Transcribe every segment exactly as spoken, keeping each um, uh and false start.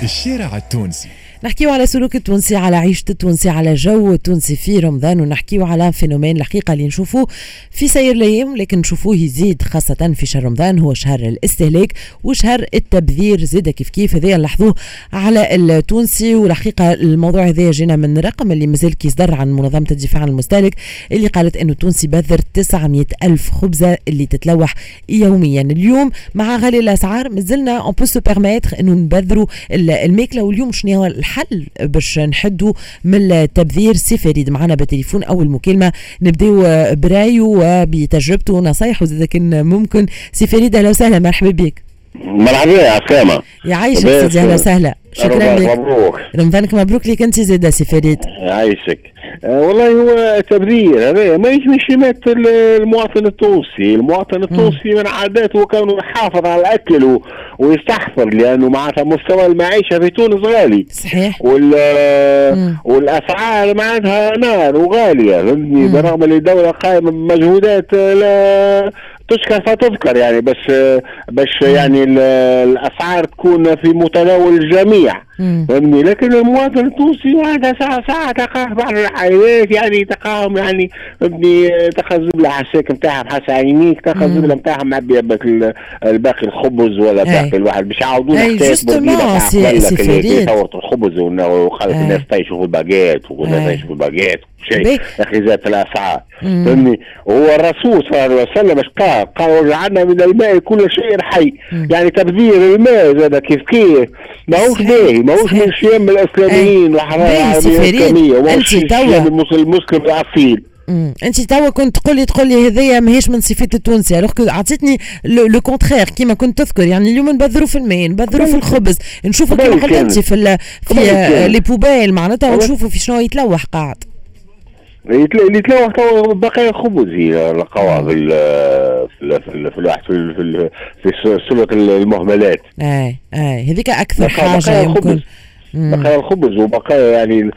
الشارع التونسي. نحكيو على سلوك التونسي، على عيشة التونسي، على جو التونسي في رمضان، ونحكيو على فينومين الحقيقة اللي نشوفوه في سير الأيام لكن نشوفوه يزيد خاصة في شهر رمضان، هو شهر الاستهلاك وشهر التبذير زيدا كيف كيف. هذا نلاحظوه على التونسي، والحقيقة الموضوع هذا جينا من رقم اللي مازال كيصدر عن منظمة الدفاع عن المستهلك اللي قالت انه التونسي بذر تسعمية ألف خبزة اللي تتلوح يوميا. اليوم مع غالي الأسعار مازلنا اون بو سو بيرميتر انه نبذروا الماكلة. واليوم شنو هو الحل باش نحدوا من التبذير؟ سي فريد معنا بالتليفون. اول مكالمه نبداو برايه وبتجربته ونصايحه اذا كان ممكن. سي فريد اهلا وسهلا، مرحبا بك. مرحبا يا عسامه. يعيشك سيدي، اهلا وسهلا. شكرا لك. مبروك رمضانك مبروك لك انت زاده سي فريد. يعيشك. أه والله هو تبذير هذا ما يمشي يمثل المواطن التونسي. المواطن التونسي من عاداته كان يحافظ على الاكل و... ويستحفر، لانه معناتها مستوى المعيشه في تونس غالي. صحيح. وال والاسعار معناتها نار وغاليه، فهمتني؟ برغم اللي الدوله قائمه بمجهودات لا تشكر فتذكر، يعني بس باش يعني الاسعار تكون في متناول الجميع، فهمني؟ لكن المواطن التونسي هذا ساعه ساعه تلقاه بعض الحيوانات يعني تلقاهم يعني فهمتني تلقى الزبله حساك نتاعهم حاسه عينيك، تلقى الزبله نتاعهم معبيه باقي الخبز ولا باقي الواحد باش يعاودوا جوستومون سي فريد ثورة الخبز وخلت الناس تعيشوا في الباقيات والناس تعيشوا في الباقيات شيء يا اخي زادت الاسعار، فهمني؟ هو الرسول صلى الله عليه وسلم اش قال؟ قال وجعلنا من الماء كل شيء حي. يعني تبذير الماء زاد كيف كيف ماهوش باهي، ماهوش من شيم الاسلاميين وحرام الاسلاميه وماهوش شيم المسلم الاصيل. امم انت توا كنت تقول لي تقول لي هذيا ماهيش من صفات التونسي، الوغ عطيتني لو كونترير كيما كنت تذكر. يعني اليوم نبذروا في الماء، نبذروا في الخبز، نشوفوا كيما قلت انت في في لي بوبيل معناتها، ونشوفوا في شنو يتلوح قاعد. اللي يتلوح تو بقايا الخبز هي لقاوها في في في في في في سلة المهملات. اي اي هذيك اكثر حاجه يمكن. بقايا الخبز وبقايا يعني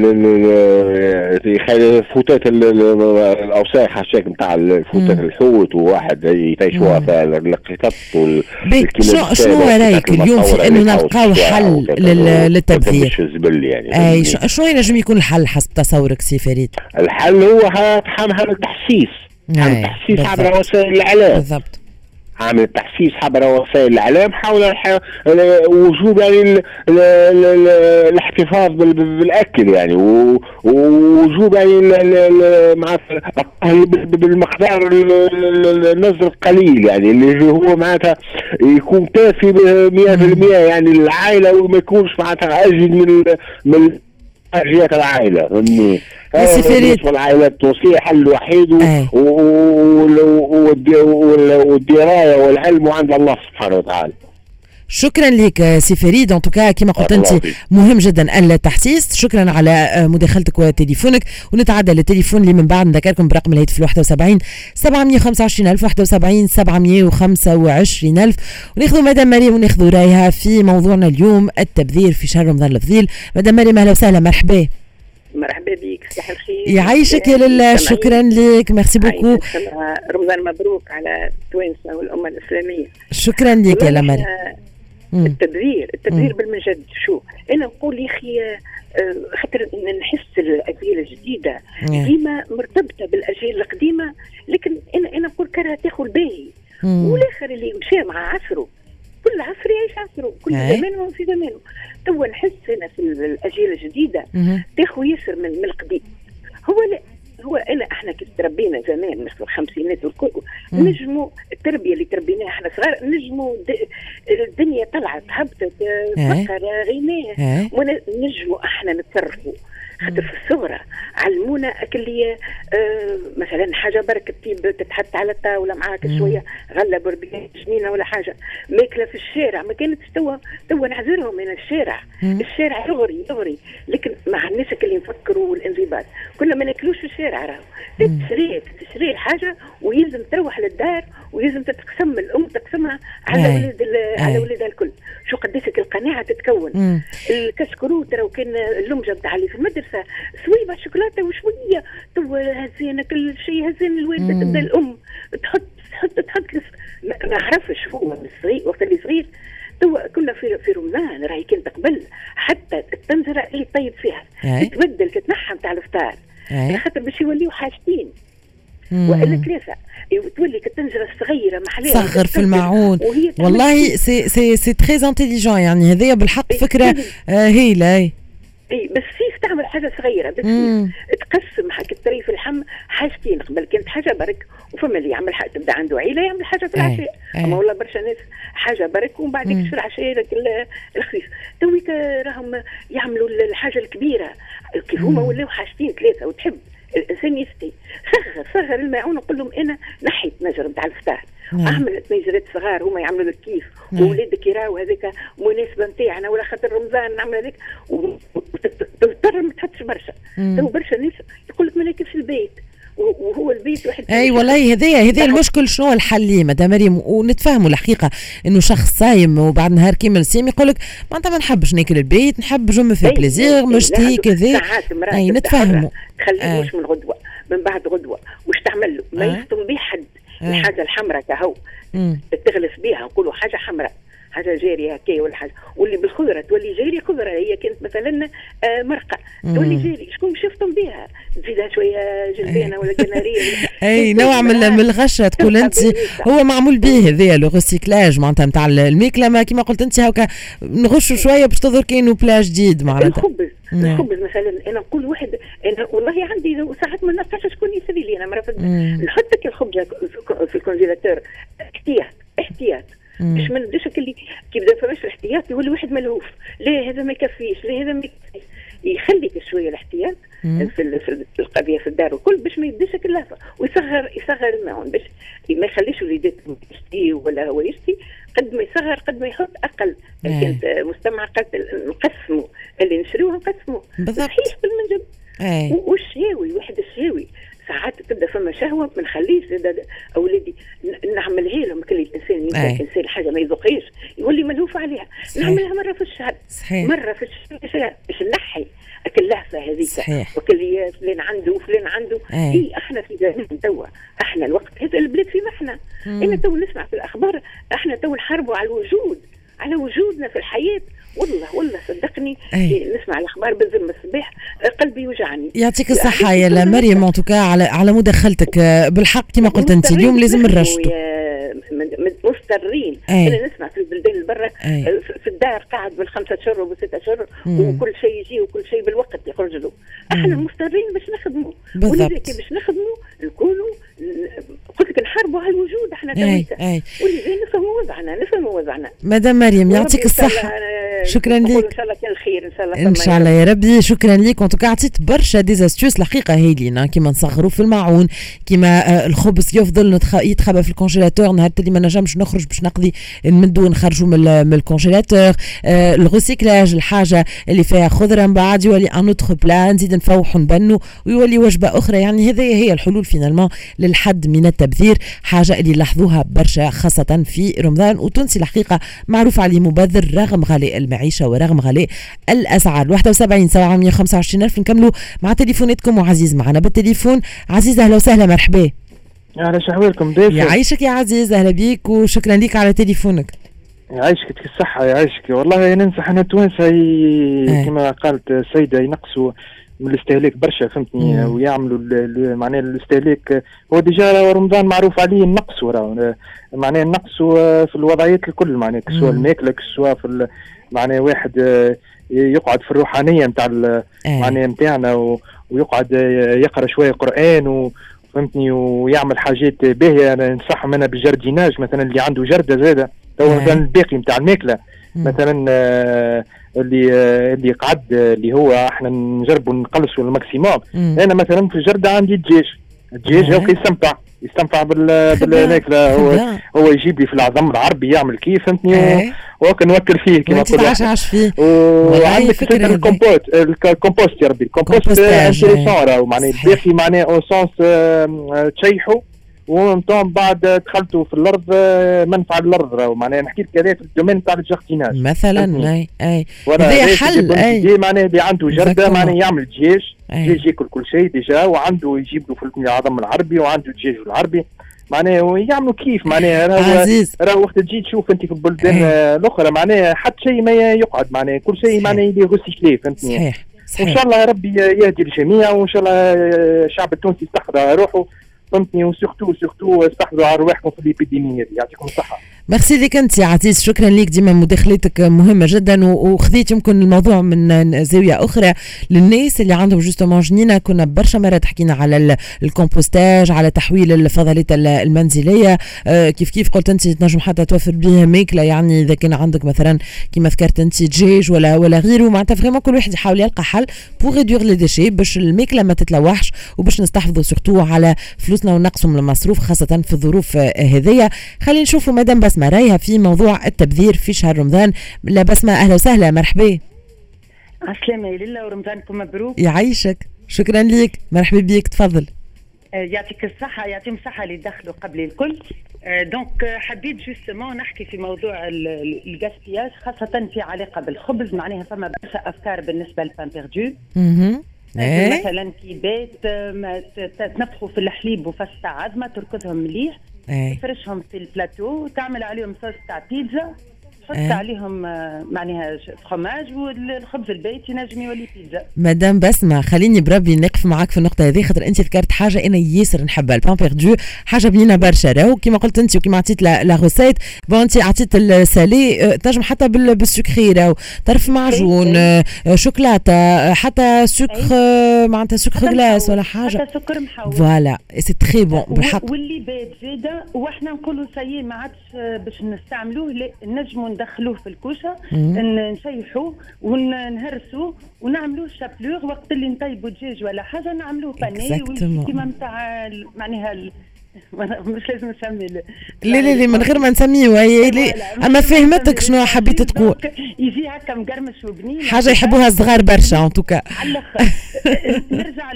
فوتات الاوساخ حاشاك نتاع فوتات الحوت، وواحد يتعيشوها في القطط والكلاب. شنو رايك اليوم في انه نلقاو حل للتبذير؟ الزبل يعني. اي شنو ينجم يكون الحل حسب تصورك سي فريد؟ الحل هو حل التحسيس، حل التحسيس عبر وسائل الاعلام. بالضبط. عامل تحسيس عبر وسائل الاعلام حول وجوب يعني الاحتفاظ بالاكل، يعني ووجوب يعني مع بالمقدار النزل القليل، يعني اللي هو معناتها يكون كافي مئة بالمئة يعني العائله، وما يكونش معناتها اجل من من حاجيات العائله، فهمني؟ بالنسبه للعائلات التونسيه حل الوحيد والدرايه والعلم عند الله سبحانه وتعالى. شكرا لك سي فريد. ان توكا كما قلت انت مهم جدا التحسيس. شكرا على مداخلتك وتليفونك. ونتعدى للتليفون اللي من بعد نذكركم برقم الهاتف واحد وسبعين سبعمية وخمسة وعشرين ألف واحد وسبعين سبعمية وخمسة وعشرين ألف. وناخذوا مدام مريم وناخذوا رايها في موضوعنا اليوم التبذير في شهر رمضان الفضيل. مدام مريم اهلا وسهلا، مرحبا. مرحبا بك، صباح الخير. يعيشك يا لله. شكرا لك، ميرسي بوكو. رمضان مبروك على التوانسه والامه الاسلاميه. شكرا لك يا مريم. التبذير التبذير بالمجد. شو انا نقول يا اخي خاطر نحس الاجيال الجديده ديما مرتبطه بالاجيال القديمه، لكن انا انا نقول كرها تاخذ باهي، والاخر اللي مشى مع عصره، كل عصر يعيش عصره، كل زمان في زمانه. تو نحس انا في الاجيال الجديده تاخذ ياسر من, من القديم. هو لا هو انا احنا كي تربينا زمان مثل الخمسينات والكل نجموا التربيه اللي تربيناها احنا صغار، نجموا الدنيا طلعت هبطت فقر غناه ونجموا احنا نتصرفوا. خاطر في الصغرى علمونا اللي آه مثلا حاجه برك تطيب تتحط على الطاوله معاك شويه غله بربيع جنينه ولا حاجه ماكله في الشارع. ما كانتش توا توا نعذرهم من الشارع. مم. الشارع يغري يغري، لكن مع الناس اللي نفكروا والانضباط كنا ما ناكلوش في الشارع. راهو تشري تشري الحاجه ويلزم تروح للدار ويلزم تتقسم الام تقسمها على ولاد على ولادها الكل. شو قديش القناعه تتكون. الكسكروت راهو كان اللمجه نتاع اللي في المدرسه سويبه شوكولاته وشويه تو هزينا كل شيء هزين الوالده تبدا الام تحط تحط تحط ما نعرفش هو من الصغير وقت اللي صغير تو كنا في في رمضان راهي كانت قبل حتى التنجره اللي طيب فيها تتبدل تتنحى نتاع الافطار على خاطر باش يوليو حاجتين والا ثلاثه تولي التنجره الصغيره محليها صغر في المعون. والله سي سي سي تري انتيليجون يعني هذيا بالحق فكره هايله. اي اي بس كيف تعمل حاجه صغيره بس تقسم حق الطريف اللحم حاجتين. قبل كانت حاجه برك وفما اللي يعمل حاجه تبدا عنده عيله يعمل حاجه في العشاء اما والله برشا ناس حاجه برك ومن بعد في العشاء الخفيف تويك راهم يعملوا الحاجه الكبيره كيف هما ولاو حاجتين ثلاثه وتحب الانسان يفتي صغر صغر الماعون وقول لهم انا نحيت نجر نتاع الفطار اعمل تنجرات صغار هما يعملوا لك كيف وولادك يراو هذاك مناسبه نتاعنا ولا خاطر رمضان نعمل هذاك وتضطر ما تحطش برشا. تو برشا ناس يقول لك ما ناكلش البيت وهو البيت واحد. اي والله هذايا هذا المشكل. شنو الحل مدام مريم؟ ونتفهموا الحقيقه انه شخص صايم وبعد نهار كامل صيام يقول لك معناتها ما نحبش ناكل البيت نحب جو مو في بليزير مش تي كذا. اي نتفهموا تخليه مش من غدوه من بعد غدوه واش تعمل له ما يفطم به حد الحاجه الحمراء كهو تغلس بها نقولوا حاجه حمراء حاجه جاريه هكايا ولا حاجه واللي بالخضره تولي جاري خضره هي كانت مثلا آه مرقه تولي جاري شكون باش يفطم بها تزيدها شويه جلبانه ولا كناريه اي نوع من من الغشه تقول انت هو معمول به هذايا لو ريسيكلاج معناتها نتاع الماكله ما كيما قلت انت هكا نغشوا شويه باش تظهر كاينو بلا جديد معناتها الخبز الخبز مثلا انا نقول واحد انا والله عندي ساعات ما نعرفش شكون يسري لي انا مرة نحط لك الخبز في الكونجيلاتور احتياط احتياط مش ما نبداش اللي كي بدا فماش الاحتياط يولي واحد ملهوف لا هذا ما يكفيش لا هذا ما يكفيش يخليك شويه الاحتياط في في القضيه في الدار وكل باش ما يبداش اللهفه ويصغر يصغر الماعون باش ما يخليش وليدات يشتي ولا هو يشتي قد ما يصغر قد ما يحط اقل. كانت مستمع قد نقسموا اللي نشريوه نقسموه صحيح بالمنجم والشاوي واحد الشاوي ساعات تبدا فما شهوه ما نخليش اولادي نعملها لهم كل الانسان يبدا الانسان حاجه ما يذوقهاش يولي ملهوف عليها. صحيح. نعملها مره في الشهر صحيح. مره في الشهر باش نحي اكل لهفه هذيك وكل فلان عنده وفلان عنده. اي احنا في زمان توا احنا الوقت هذا البلاد في محنا. انا تو نسمع في الاخبار احنا تو نحاربوا على الوجود على وجودنا في الحياه والله والله صدقني نسمع الاخبار بنزل من الصباح قلبي يوجعني. يعطيك الصحه يا مريم انتوكا على على مداخلتك بالحق كما قلت انت اليوم لازم نرشدوا مضطرين. انا نسمع في البلدان البرة في الدار قاعد بالخمسه اشهر وبالسته اشهر وكل شيء يجي وكل شيء بالوقت يخرج له. احنا مضطرين باش نخدموا ولذلك باش نخدموا نكونوا قلت لك نحاربوا على الوجود احنا تويكا ولذلك نفهموا وضعنا نفهموا وضعنا. مدام مريم يعطيك الصحه شكرا لك. ان شاء الله كان الخير ان شاء الله ان شاء الله يا ربي. شكرا لك انتوكا عطيت برشا ديزاستيوس الحقيقه هايلين كيما نصغروا في الماعون كيما الخبز يفضل يتخبى في الكونجيلاتور نهار اللي ما نجمش نخرج باش نقضي نمدو ونخرجوا من الكونجيلاتور. الغوسيكلاج الحاجه اللي فيها خضره من بعد يولي ان اوتر بلا نزيد نفوحوا نبنوا ويولي وجبه اخرى. يعني هذه هي الحلول فينالمون للحد من التبذير حاجه اللي لاحظوها برشا خاصه في رمضان. وتونسي الحقيقه معروف عليه مبذر رغم غلاء المعيشه ورغم غلاء الاسعار. واحد وسبعين سبعمية وخمسة وعشرين ألف نكملوا مع تليفوناتكم وعزيز معنا بالتليفون. عزيز اهلا وسهلا مرحبا. اهلا شحوالكم باسل. يعيشك يا عزيز اهلا بيك وشكرا لك على تليفونك. يعيشك يعطيك الصحه يعيشك. والله ننصح انا التوانسه كما قالت السيده ينقصوا من الاستهلاك برشا فهمتني ويعملوا معناها الاستهلاك هو ديجا رمضان معروف عليه النقص وراه معناها النقص في الوضعيات الكل معناها سواء الماكله سواء في معناها واحد يقعد في الروحانيه نتاع معناها نتاعنا ويقعد يقرا شويه قران و فهمتني ويعمل حاجات باهيه. انا ننصحهم انا بالجرديناج مثلا اللي عنده جرده زاده تو مثلا الباقي نتاع الماكله مثلا آه اللي آه اللي قعد اللي هو احنا نجربوا نقلصوا الماكسيموم. انا مثلا في الجرده عندي الدجاج الدجاج هو يستمتع يستمتع بالماكله هو هو يجيب لي في العظم العربي يعمل كيف فهمتني وكان نوكل فيه كما نقول عاش فيه. وعندك الكومبوست الكومبوست يا ربي الكومبوست انتريسون ومعناه الباقي معناه او سونس تشيحوا ومن بعد دخلتوا في الارض منفعه الارض راهو معناها نحكي لك هذا في الدومين تاع الجارديناج مثلا. اي اي هذا حل. اي معناها اللي عنده جرده معناها يعمل دجاج دجاج ياكل كل شيء ديجا وعنده يجيب له في العظم العربي وعنده دجاج العربي معناها يعملوا كيف معناها راه وقت تجي تشوف انت في البلدان الاخرى معناها حتى شيء ما يقعد معناها كل شيء معناها يلي غوسيكلي فهمتني. صحيح. صحيح. وان شاء الله ربي يهدي الجميع وان شاء الله الشعب التونسي يستحفظ على روحه فهمتني وسورتو سورتو استحفظوا على رواحكم في الابيديميه هذه. يعطيكم الصحه. ميرسي لك انت يا عزيز، شكرا لك، ديما مداخلتك مهمه جدا وخذيت يمكن الموضوع من زاويه اخرى للناس اللي عندهم جوستومون جنينه. كنا برشا مرات حكينا على الكومبوستاج، على تحويل الفضلات المنزليه، كيف كيف قلت انت تنجم حتى توفر بها ماكله، يعني اذا كان عندك مثلا كما ذكرت انت دجاج ولا ولا غيره، معناتها فريمون كل واحد يحاول يلقى حل بوغ ريدوغ لي ديشي باش الماكله ما تتلوحش وباش نستحفظوا سورتو على فلوسنا ونقصوا من المصروف خاصه في الظروف هذيا. خلينا نشوفوا مدام بسمة رايها في موضوع التبذير في شهر رمضان. لا بسمة أهلا وسهلا، مرحبا. عسلامة لله ورمضانكم مبروك. يعيشك، شكرا ليك، مرحبا بيك، تفضل. يعطيك الصحة، يعطيهم الصحة اللي دخلوا قبل الكل. دونك حبيت جوستمون نحكي في موضوع الغاسبياج خاصة في علاقة بالخبز. معناها فما برشا أفكار بالنسبة للبان بيردو. إيه؟ مثلا كيبات تنفخوا في الحليب وفص تاع عظمة تركضهم مليح، إيه؟ تفرشهم في البلاتو، تعمل عليهم صوص تاع بيتزا، تحط إيه؟ عليهم معناها فخماج، والخبز البيت ينجم يولي بيتزا. مدام بسمة خليني بربي نقف معاك في النقطة هذه، خاطر أنت ذكرت حاجة أنا ياسر نحبها. البان بيردو حاجة بنينة برشا، راهو كيما قلت أنت وكيما عطيت لا غوسيت بون أنت عطيت السالي تنجم حتى بالسكري، راهو طرف معجون، شوكولاتة، حتى سكر معناتها سكر غلاس ولا حاجة، حتى سكر محوج. فوالا سي تري بون بالحق. واللي بيت زاده واحنا نقولوا سي ما عادش باش نستعملوه، نجموا ندخلوه في الكوشه نشيحوه ونهرسوه ونعملوه شابلور وقت اللي نطيبوا دجاج ولا حاجه نعملوه بانيه كيما نتاع معناها مش لازم نسمي لا لا لا من غير ما نسميه هي اما فهمتك شنو حبيت تقول. يجي هكا مقرمش وبنين، حاجه يحبوها الصغار برشا ان توكا. على نرجع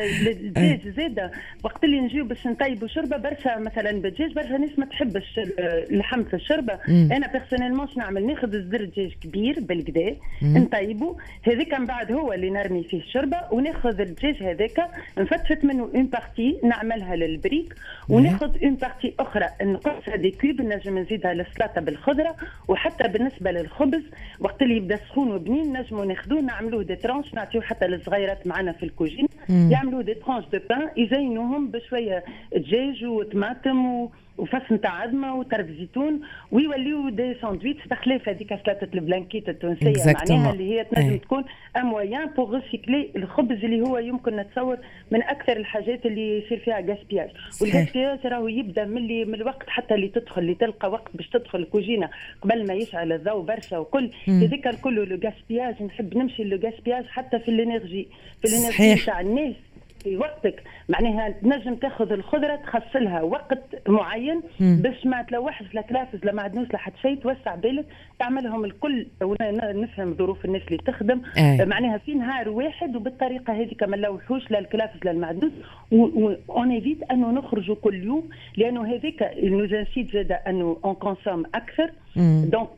للدجاج زاده وقت اللي نجيو باش نطيبوا شوربه برشا مثلا بالدجاج، برشا ناس ما تحبش اللحم في الشوربه. انا بيرسونيلمون نعمل ناخذ الزر دجاج كبير بالكدا نطيبوا هذاك، من بعد هو اللي نرمي فيه الشوربه، وناخذ الدجاج هذاك نفتفت منه اون بارتي نعملها للبريك، وناخذ اون بارتي اخرى نقصها دي كوب نجم نزيدها للسلطه بالخضره. وحتى بالنسبه للخبز وقت اللي يبدا سخون وبنين نجموا ناخذوه نعملوه دي ترانش نعطيوه حتى للصغيرات معنا في الكوجين يعملوا دي ترانش دو بان يزينوهم بشويه دجاج وطماطم و وفص نتاع عظمه وترف زيتون ويوليو دي ساندويتش بخلاف هذيك سلطه البلانكيت التونسيه معناها اللي هي تنجم أي. تكون ان مويان بوغ ريسيكلي الخبز اللي هو يمكن نتصور من اكثر الحاجات اللي يصير فيها غاسبياج. والغاسبياج راهو يبدا من اللي من الوقت حتى اللي تدخل اللي تلقى وقت باش تدخل الكوجينه قبل ما يشعل الضوء برشا وكل هذيك الكل لو غاسبياج. نحب نمشي لو غاسبياج حتى في الانرجي في الانرجي تاع الناس في وقتك، معناها تنجم تاخذ الخضره تخصلها وقت معين باش ما تلوحش لا كلافز لا معدنوس لا حتى شيء، توسع بالك تعملهم الكل. نفهم ظروف الناس اللي تخدم أي. معناها في نهار واحد وبالطريقه هذيك ما نلوحوش لا الكلافز لا المعدنوس، اون ايفيت انه نخرجوا كل يوم لانه هذيك نوزانسيت زاد انه اون كونسوم اكثر. دونك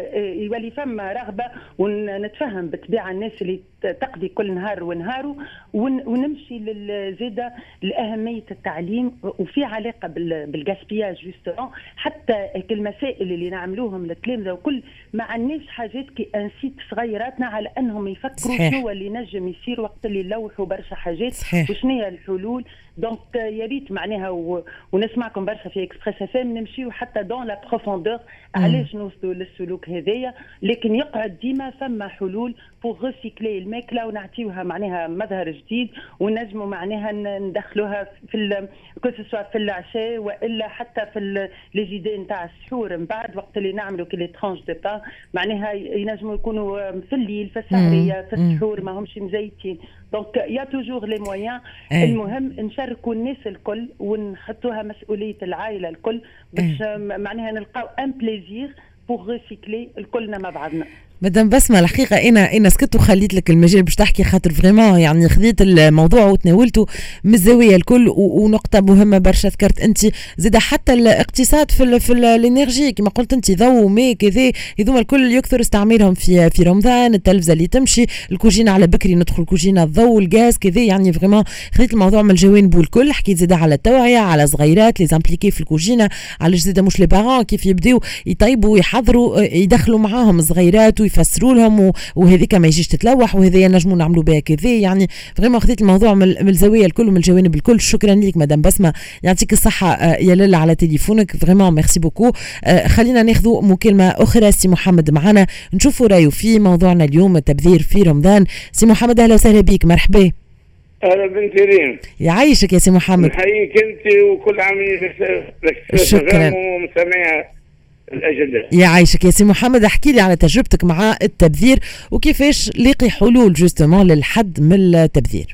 يولي فما رغبه ونتفهم بالطبيعه الناس اللي تقضي كل نهار ونهاره ونمشي للزاده لاهميه التعليم وفي علاقه بالغاسبياج جوستون حتى المسائل اللي نعملوهم للتلامذه وكل مع الناس حاجات كي انسيت صغيراتنا على انهم يفكروا شنو اللي نجم يصير وقت اللي نلوحوا برشا حاجات وشنو هي الحلول. دونك يا ريت معناها و... ونسمعكم برشا في اكسبريس اف ام نمشيو حتى دون لا بروفوندور علاش نوصلوا للسلوك هذايا، لكن يقعد ديما فما حلول بوغ ريسيكلي الماكله ونعطيوها معناها مظهر جديد ونجموا معناها ندخلوها في ال... كوسوا في العشاء والا حتى في لي جيدي نتاع السحور من بعد وقت اللي نعملوا كي لي ترانش دو بان معناها ينجموا يكونوا في الليل في السهريه في السحور ماهمش مزيتين. دونك يا توجور لي مويان. المهم نشاركوا الناس الكل ونحطوها مسؤوليه العائله الكل باش معناها نلقاو ان بليزير بوغ ريسيكلي الكلنا مع بعضنا. مدام بسمة الحقيقة أنا أنا سكت وخليت لك المجال باش تحكي خاطر فريمون يعني خذيت الموضوع وتناولته من الزاوية الكل، ونقطة مهمة برشا ذكرت أنت زاد حتى الاقتصاد في ال في الانرجي كما قلت أنت، ضوء وماء كذا هذوما الكل يكثر استعمالهم في في رمضان، التلفزة اللي تمشي، الكوجينة على بكري ندخل كوجينة الضوء الغاز كذا، يعني فريمون خذيت الموضوع من الجوانب الكل. حكيت زاد على التوعية، على صغيرات لي زامبليكي في الكوجينة، على زاد مش لي بارون كيف يبداو يطيبوا ويحضروا يدخلوا معاهم الصغيرات يفسروا لهم، وهذيك ما يجيش تتلوح وهذا نجموا نعملوا بها كذا، يعني فريمون خذيت الموضوع من الزاويه الكل ومن الجوانب الكل. شكرا لك مدام بسمه، يعطيك الصحه يا لاله على تليفونك، فريمون ميرسي بوكو. خلينا ناخذوا مكالمه اخرى. سي محمد معنا نشوفوا رايه في موضوعنا اليوم التبذير في رمضان. سي محمد اهلا وسهلا بك، مرحبا. اهلا بنت ريم، يعيشك يا سي محمد. نحييك انت وكل عاملين لك. شكرا ومستمعيها الأجندة. يعيشك يا سي محمد، احكي لي على تجربتك مع التبذير وكيفاش لاقي حلول جوستومون للحد من التبذير.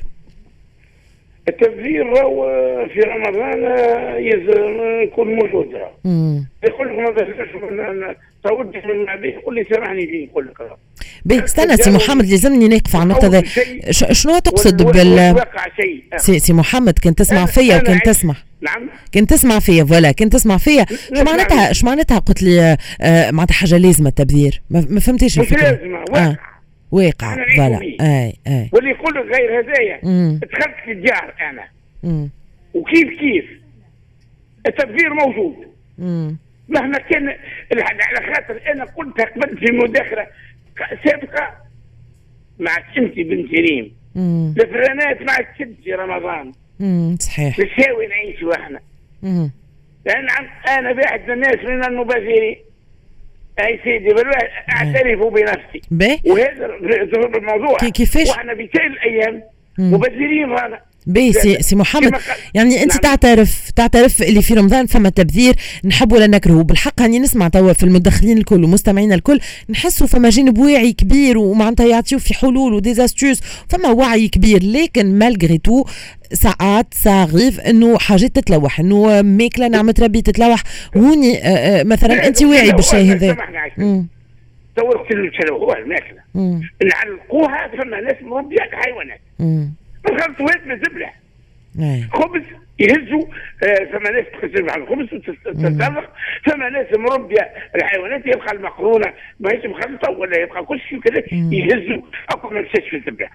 التبذير في رمضان يلزم يكون موجود. يقول لك ما بس تودي من المعدي يقول لي سامحني فيه، يقول لك باهي استنى سي محمد لازمني نقف على النقطة ذا. شنو تقصد بال سي, سي محمد كنت تسمع فيا وكنت تسمع نعم كنت تسمع فيا فوالا كنت تسمع فيا شو معناتها شو معناتها قلت لي آه معناتها حاجة لازمة التبذير، ما فهمتيش الفكرة. مش لازمة، واقع آه. واقع فوالا. اي اي واللي يقول لك غير هدايا دخلت في الدار انا مم. وكيف كيف التبذير موجود. مم. مهما كان على خاطر انا قلتها قبل في مداخله سابقه معك انت بنت ريم، الفرانات معك تشد في رمضان. امم صحيح. نساوي نعيشوا احنا. امم لان انا واحد من الناس من المبذرين. اي سيدي بالله اعترف بنفسي. وهذا الموضوع كيفاش واحنا بكل الايام مبذرين رانا. باهي سي, سي محمد يعني انت نعم. تعترف تعترف اللي في رمضان فما تبذير نحب ولا نكرهه بالحق. هاني نسمع توا في المدخلين الكل ومستمعين الكل نحسوا فما جانب واعي كبير ومعناتها يعطيو في حلول وديزاستوس، فما وعي كبير، لكن مالغري تو ساعات ساغيف انه حاجات تتلوح، انه ماكله نعمه ربي تتلوح. هوني آآ آآ مثلا انت واعي بالشيء هذا. تصور كل تلوحوها الماكله نعلقوها فما ناس مربيه حيوانات الخلطوات من الزبله خبز يهزوا. فما ناس تخزن على الخبز وتتطرق، فما ناس مربيه الحيوانات يبقى المقرونه ما هيش مخلطه ولا يبقى كل شيء كذا يهزوا اكو ما مشاش في الزبله.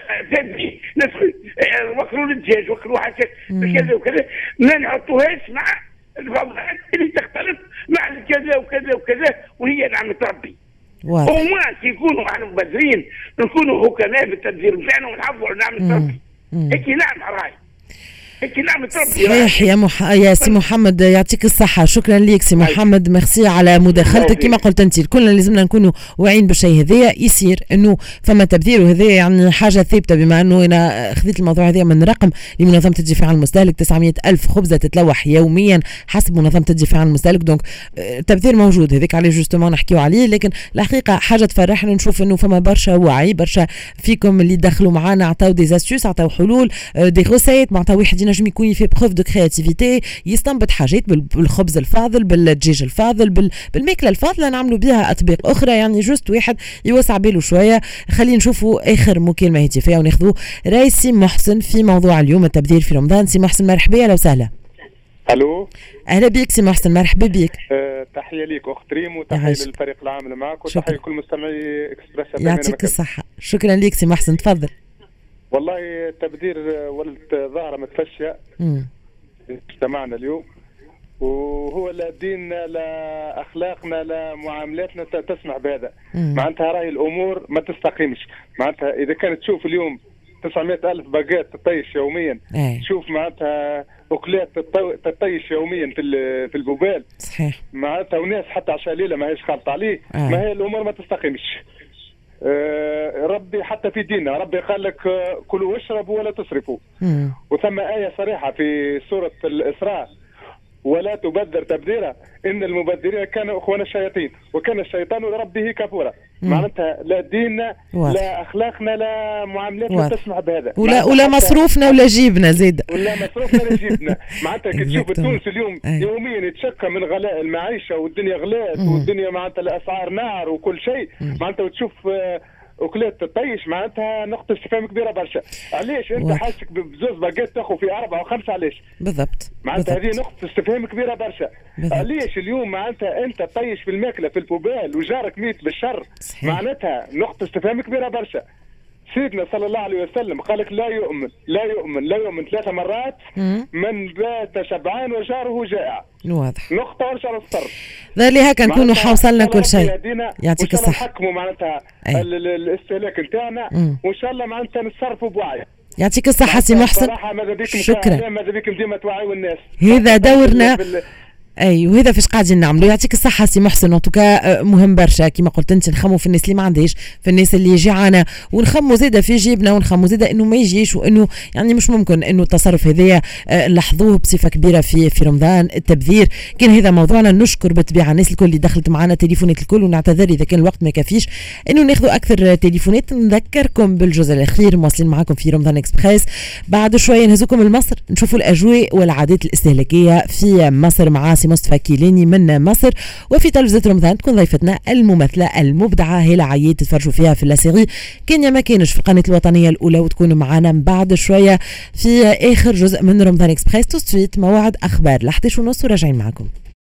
زاد ناس وكلوا الدجاج وكلوا حاجات كذا وكذا ما نحطوهاش مع الفضلات اللي تختلف مع كذا وكذا وكذا وهي نعمه ربي. وما يكونوا احنا مبذرين نكونوا حكماء بالتبذير بتاعنا ونحافظوا على نعمه ربي. هيك نعم راي هيك نعمه ربي. صحيح يا مح... يا سي محمد يعطيك الصحه. شكرا ليك سي محمد، ميرسي على مداخلتك. كما قلت انت كلنا لازمنا نكونوا واعيين بالشيء هذايا، يصير انه فما تبذير وهذا يعني حاجه ثابته. بما انه انا خذيت الموضوع هذا من رقم لمنظمه الدفاع عن المستهلك تسعمائة ألف خبزه تتلوح يوميا حسب منظمه الدفاع عن المستهلك. دونك التبذير موجود هذيك عليه جوستومون نحكيو عليه، لكن الحقيقه حاجه تفرحنا نشوف انه فما برشا وعي، برشا فيكم اللي دخلوا معنا عطاو دي زاستوس، عطاو حلول، دي غوسيت، معناتها واحد ينجم يكون يفي بروف دو كرياتيفيتي يستنبط حاجات بالخبز الفاضل بالدجاج الفاضل بالماكله الفاضله نعملوا بها اطباق اخرى، يعني جوست واحد يوسع باله شويه. خلينا نشوفوا اخر مكالمه هاتفيه وناخذوا راي سي محسن في موضوع اليوم التبذير في رمضان. سي محسن مرحبا، اهلا وسهلا. الو اهلا بك سي محسن، مرحبا بك. أه تحيه ليك اخت ريم وتحيه للفريق العامل معك وتحيه لكل مستمعي اكسبريس. يعطيك الصحه. شكرا لك سي محسن، تفضل. والله التبذير ولد ظاهره متفشيه مجتمعنا اليوم، وهو لا ديننا لا اخلاقنا لا معاملاتنا تسمح بهذا. معناتها راهي الامور ما تستقيمش. معناتها اذا كانت تشوف اليوم تسعمائة ألف باقات تطيش يوميا، تشوف معناتها اكلات تطيش يوميا في في البوبال. صحيح. معناتها وناس حتى عشاء ليله ما هيش خالطه عليه. آه. ما هي الامور ما تستقيمش. آه ربي حتى في ديننا ربي قال لك آه كلوا واشربوا ولا تسرفوا. مم. وثم آية صريحة في سورة الإسراء ولا تبذر تبذيرا ان المبذرين كانوا اخوان الشياطين وكان الشيطان لربه كفورا. معناتها لا ديننا لا اخلاقنا لا معاملاتنا تسمح بهذا، ولا ولا مصروفنا ولا جيبنا زيد ولا مصروفنا ولا جيبنا. معناتها كي تشوف تونس اليوم يوميا يتشكى من غلاء المعيشه والدنيا غلات والدنيا معناتها الاسعار نار وكل شيء، معناتها وتشوف وكلات تطيش، معناتها نقطة استفهام كبيرة برشا. علاش أنت حاسك بزوز باقات تاخذ في أربعة وخمسة؟ علاش؟ بالضبط. معناتها هذه نقطة استفهام كبيرة برشا. علاش اليوم معناتها أنت تطيش في الماكلة في البوبال وجارك ميت بالشر؟ صحيح. معناتها نقطة استفهام كبيرة برشا. سيدنا صلى الله عليه وسلم قالك لا يؤمن لا يؤمن لا يؤمن ثلاث مرات من بات شبعان وجاره جائع. واضح. نقطة ورشا الصر. ذلك هكا نكونوا حوصلنا كل شيء. يعطيك الصحة. نحكموا معناتها الاستهلاك نتاعنا وإن شاء الله معناتها نتصرفوا بوعي. يعطيك الصحة سي محسن. شكرا. ماذا بكم ديما توعيوا الناس. هذا دورنا. اي وهذا فاش قاعدين نعملوا. يعطيك الصحه سي محسن. ان توكا مهم برشا كيما قلت انت، نخموا في الناس اللي ما عندهاش، في الناس اللي جيعانه، ونخموا زاده في جيبنا، ونخموا زاده انه ما يجيش، وانه يعني مش ممكن انه التصرف هذايا نلاحظوه بصفه كبيره في في رمضان، التبذير. كان هذا موضوعنا. نشكر بالطبيعه الناس الكل اللي دخلت معنا، تليفونات الكل، ونعتذر اذا كان الوقت ما كافيش انه ناخذوا اكثر تليفونات. نذكركم بالجزء الاخير مواصلين معكم في رمضان اكسبريس. بعد شويه نهزوكم لمصر نشوفوا الاجواء والعادات الاستهلاكيه في مصر مع سي مصطفى كيلاني من مصر. وفي تلفزة رمضان تكون ضيفتنا الممثلة المبدعة هالة عياد، تتفرجوا فيها في اللاسيري كان يا ما كانش في القناة الوطنية الأولى، وتكونوا معنا بعد شوية في آخر جزء من رمضان إكسبريس. تستويت موعد أخبار ل إحدى عشر ونص وراجعين معكم.